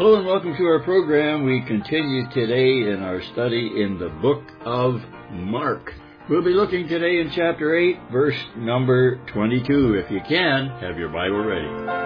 Hello and welcome to our program. We continue today in our study in the book of Mark. We'll be looking today in chapter 8, verse number 22. If you can, have your Bible ready.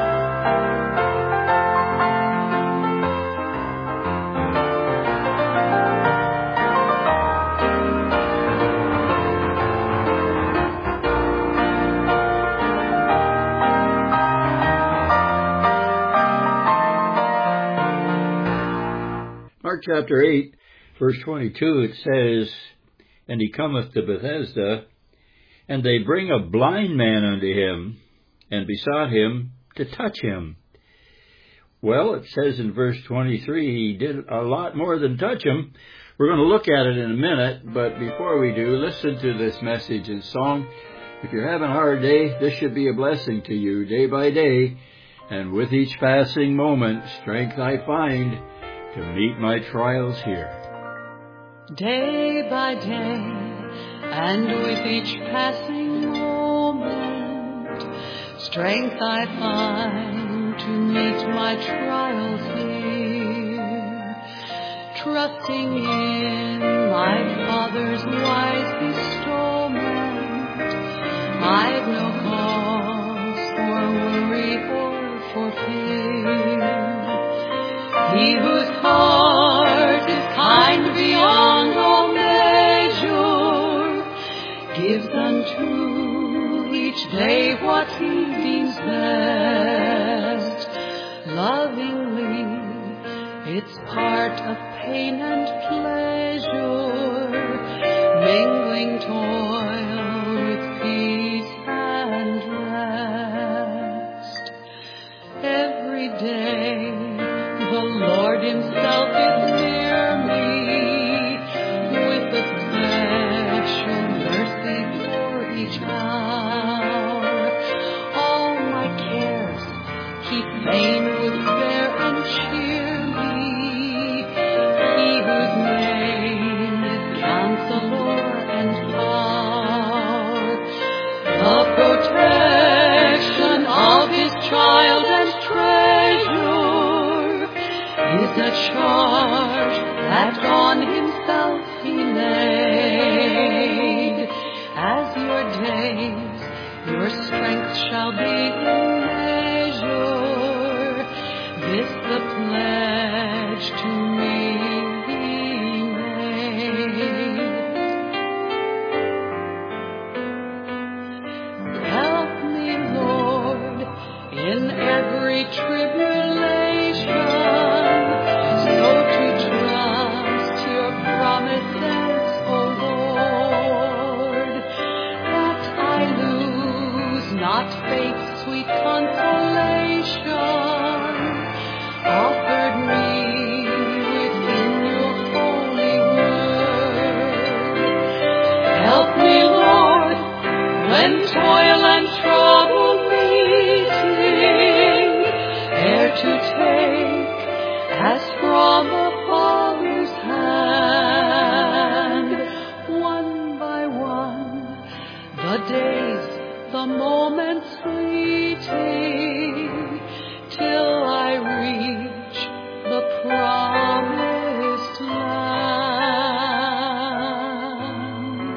Mark chapter 8, verse 22, it says, "And he cometh to Bethesda, and they bring a blind man unto him, and besought him to touch him." Well, it says in verse 23, he did a lot more than touch him. We're going to look at it in a minute, but before we do, listen to this message and song. If you're having a hard day, this should be a blessing to you day by day, and with each passing moment, strength I find to meet my trials here. Day by day, and with each passing moment, strength I find to meet my trials here. Trusting in my Father's wise bestowment, I've no cause for worry or for fear. He whose heart is kind beyond all measure gives unto each day what he deems best. Lovingly, it's part of pain and pleasure, mingling toil with peace and rest. Every day the Lord himself is near me, with special mercy for each hour. All my cares he fain would bear and cheer me. He whose name is Counselor and Power, the protection of his child and treasure, is a charge that on himself he laid. As your days, your strength shall be in measure. This the pledge to me he made. Help me, Lord, in every tribulation, not faith's sweet consolation, offered me within your holy word. Help me, Lord, when toil and trouble meeting, ere to take as from a Father's hand, one by one, the days, the moments fleeting, till I reach the promised land.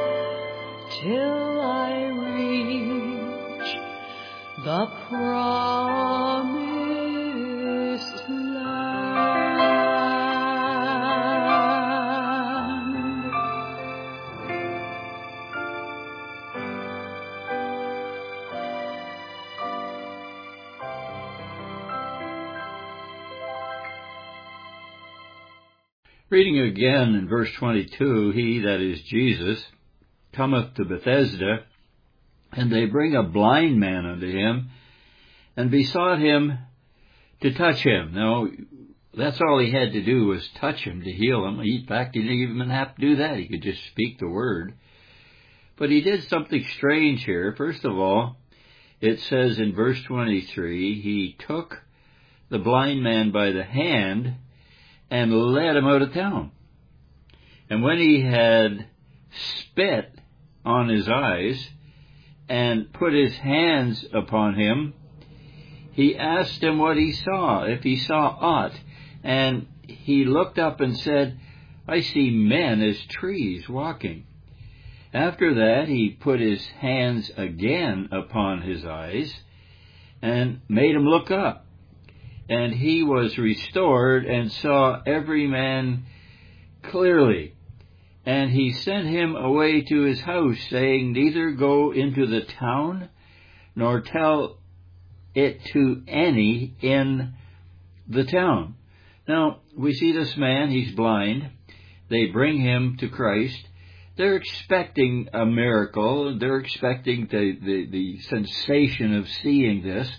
Till I reach the promised land. Reading again in verse 22, he, that is Jesus, cometh to Bethesda, and they bring a blind man unto him, and besought him to touch him. Now, that's all he had to do was touch him to heal him. In fact, he didn't even have to do that. He could just speak the word. But he did something strange here. First of all, it says in verse 23, he took the blind man by the hand and led him out of town. And when he had spit on his eyes and put his hands upon him, he asked him what he saw, if he saw aught. And he looked up and said, I see men as trees walking. After that he put his hands again upon his eyes and made him look up. And he was restored and saw every man clearly. And he sent him away to his house, saying, Neither go into the town, nor tell it to any in the town. Now, we see this man, he's blind. They bring him to Christ. They're expecting a miracle. They're expecting the sensation of seeing this.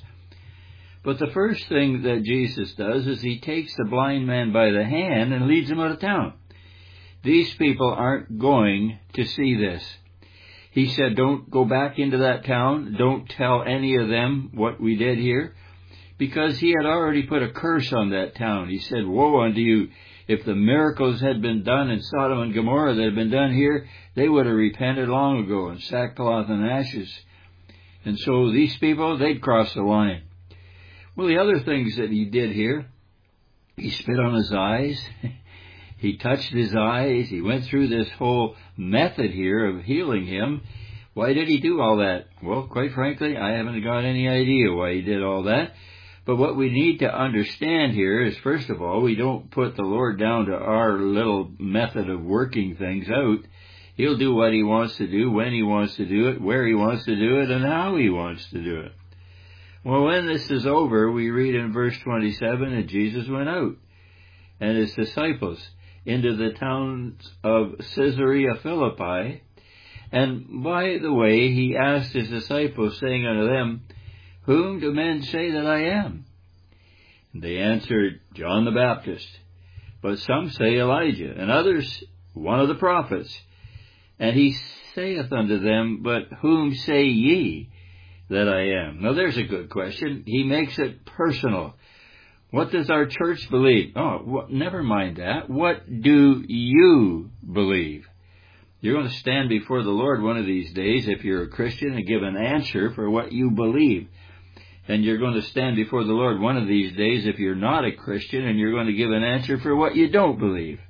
But the first thing that Jesus does is he takes the blind man by the hand and leads him out of town. These people aren't going to see this. He said, don't go back into that town. Don't tell any of them what we did here. Because he had already put a curse on that town. He said, woe unto you. If the miracles had been done in Sodom and Gomorrah that had been done here, they would have repented long ago in sackcloth and ashes. And so these people, they'd cross the line. Well, the other things that he did here, he spit on his eyes. He touched his eyes. He went through this whole method here of healing him. Why did he do all that? Well, quite frankly, I haven't got any idea why he did all that. But what we need to understand here is, first of all, we don't put the Lord down to our little method of working things out. He'll do what he wants to do, when he wants to do it, where he wants to do it, and how he wants to do it. Well, when this is over, we read in verse 27 that Jesus went out and his disciples into the towns of Caesarea Philippi. And by the way, he asked his disciples, saying unto them, Whom do men say that I am? And they answered, John the Baptist. But some say Elijah, and others one of the prophets. And he saith unto them, But whom say ye that I am? Now there's a good question. He makes it personal. What does our church believe? Oh, never mind that. What do you believe? You're going to stand before the Lord one of these days, if you're a Christian, and give an answer for what you believe. And you're going to stand before the Lord one of these days if you're not a Christian, and you're going to give an answer for what you don't believe.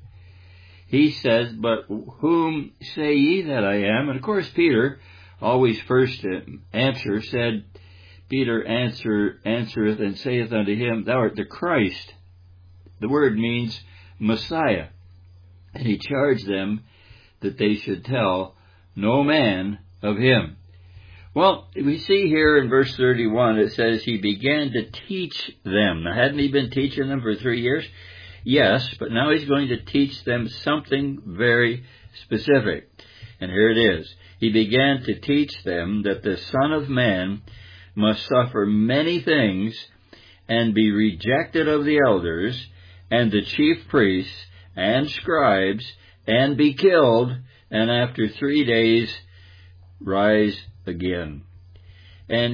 He says, But whom say ye that I am? And of course Peter, always first to answer, said, Peter answereth and saith unto him, Thou art the Christ. The word means Messiah. And he charged them that they should tell no man of him. Well, we see here in verse 31, it says he began to teach them. Now, hadn't he been teaching them for 3 years? Yes, but now he's going to teach them something very specific. And here it is. He began to teach them that the Son of Man must suffer many things and be rejected of the elders and the chief priests and scribes and be killed, and after 3 days rise again. And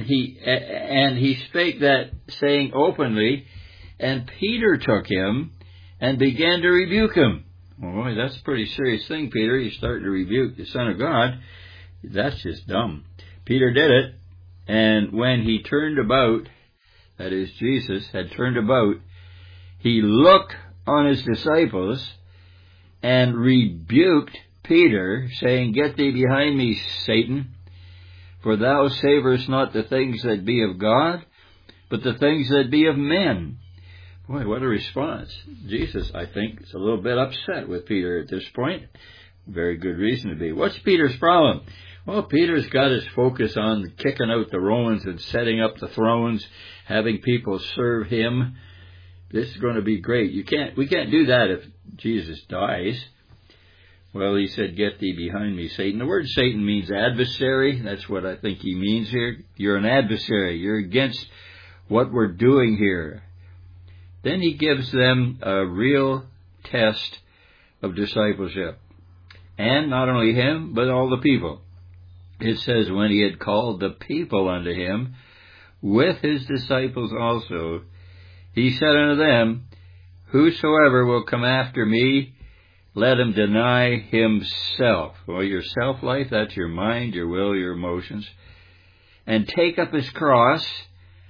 he spake that saying openly, and Peter took him and began to rebuke him. Well, boy, that's a pretty serious thing, Peter. You start to rebuke the Son of God. That's just dumb. Peter did it, and when he turned about, that is, Jesus had turned about, he looked on his disciples and rebuked Peter, saying, Get thee behind me, Satan, for thou savorest not the things that be of God, but the things that be of men. Boy, what a response. Jesus, I think, is a little bit upset with Peter at this point. Very good reason to be. What's Peter's problem? Well, Peter's got his focus on kicking out the Romans and setting up the thrones, having people serve him. This is going to be great. We can't do that if Jesus dies. Well, he said, Get thee behind me, Satan. The word Satan means adversary. That's what I think he means here. You're an adversary. You're against what we're doing here. Then he gives them a real test of discipleship. And not only him, but all the people. It says, when he had called the people unto him, with his disciples also, he said unto them, Whosoever will come after me, let him deny himself. Well, your self-life, that's your mind, your will, your emotions. And take up his cross,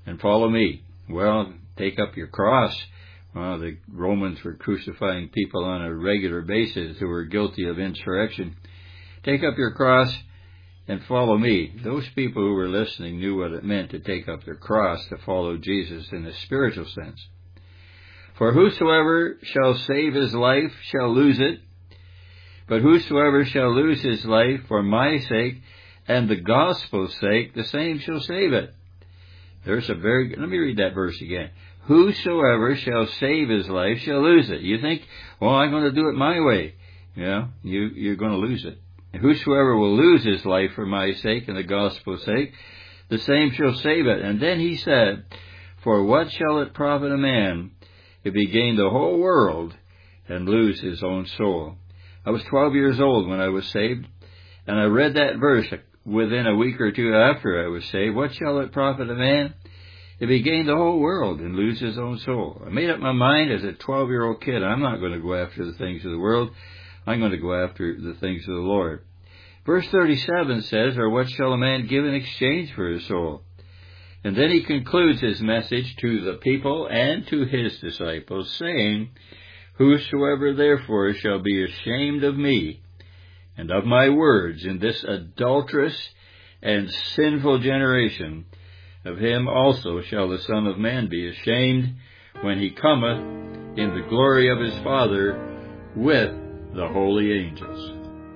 and follow me. Well, take up your cross. Well, the Romans were crucifying people on a regular basis who were guilty of insurrection. Take up your cross and follow me. Those people who were listening knew what it meant to take up their cross, to follow Jesus in a spiritual sense. For whosoever shall save his life shall lose it, but whosoever shall lose his life for my sake and the gospel's sake, the same shall save it. Let me read that verse again. Whosoever shall save his life shall lose it. You think, well, I'm going to do it my way. You're going to lose it. And whosoever will lose his life for my sake and the gospel's sake, the same shall save it. And then he said, for what shall it profit a man if he gain the whole world and lose his own soul? I was 12 years old when I was saved, and I read that verse within a week or two after I was saved. What shall it profit a man if he gain the whole world and lose his own soul? I made up my mind as a 12-year-old kid, I'm not going to go after the things of the world. I'm going to go after the things of the Lord. Verse 37 says, or what shall a man give in exchange for his soul? And then he concludes his message to the people and to his disciples, saying, whosoever therefore shall be ashamed of me and of my words in this adulterous and sinful generation, of him also shall the Son of Man be ashamed when he cometh in the glory of his Father with the holy angels.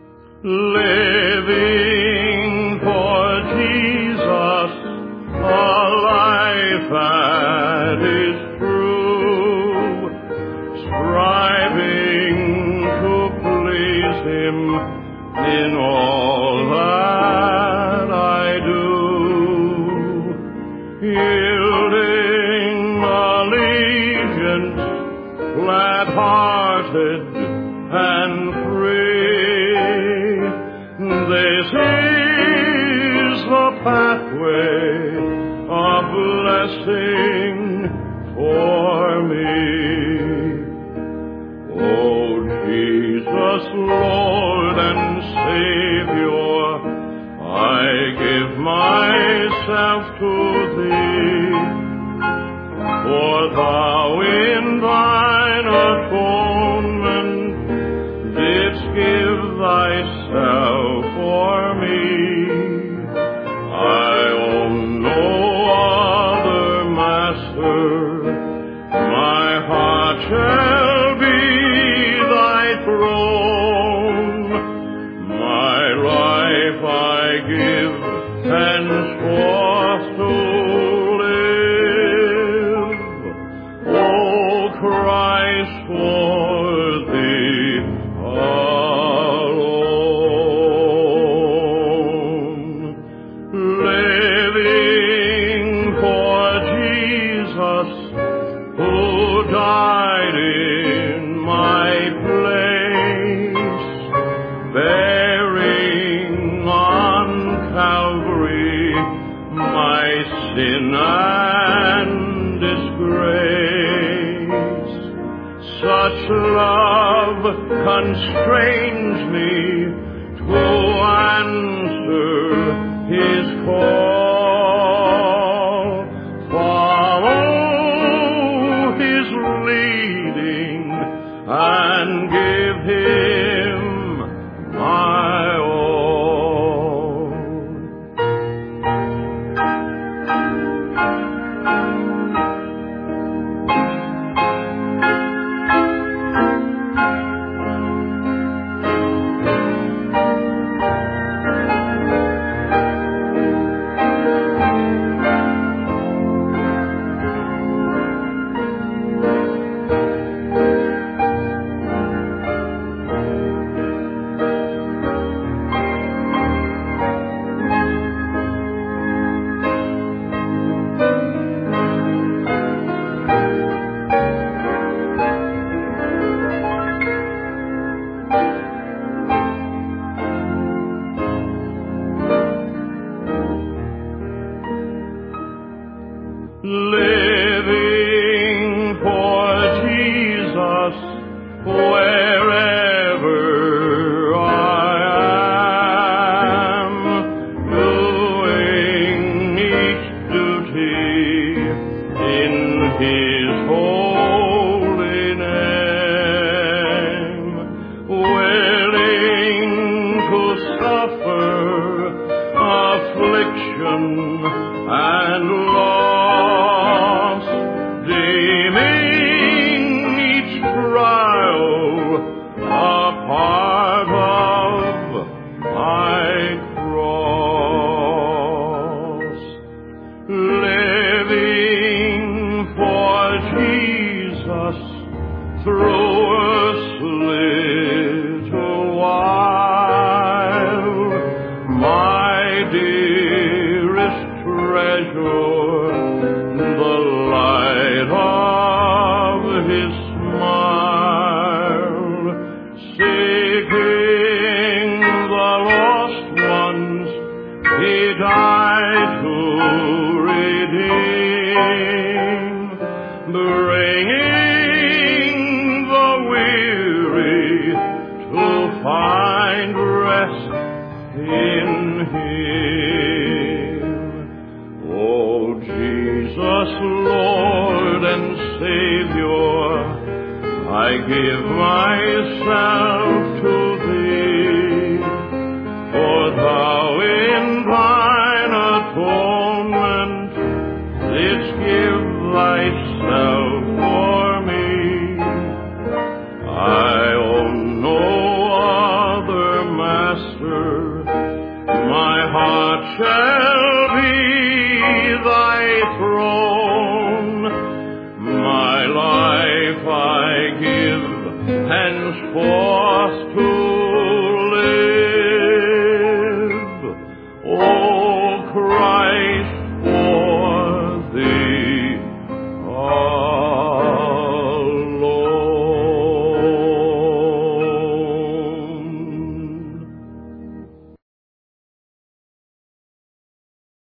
Living for Jesus, a life that is true, striving to please him in all that I do, yielding allegiance, glad-hearted and free. This is the pathway of blessing for me. Oh, Jesus, Lord and Savior, I give myself to thee, for thou in thine atonement didst give thyself for me. I own no other master, my heart shall be thy throne, my life I give henceforth to live, O Christ, for thee alone. Living for Jesus, who died in my place, bearing on Calvary my sin and disgrace. Such love constrains me to answer his call, follow his leading, and give him my all. Living for Jesus wherever I am, doing each duty affliction and loss, deeming each trial a part of my cross. Living for Jesus through earth's little while, my dearest treasure, the light of His smile, seeking the lost ones He died to redeem, bringing the weary to find rest in Him. Oh, Jesus, Lord and Savior, I give myself to Thee, for Thou in Thine atonement didst give Thyself for me. I own no other master, my heart shall be Thy throne. My life I give henceforth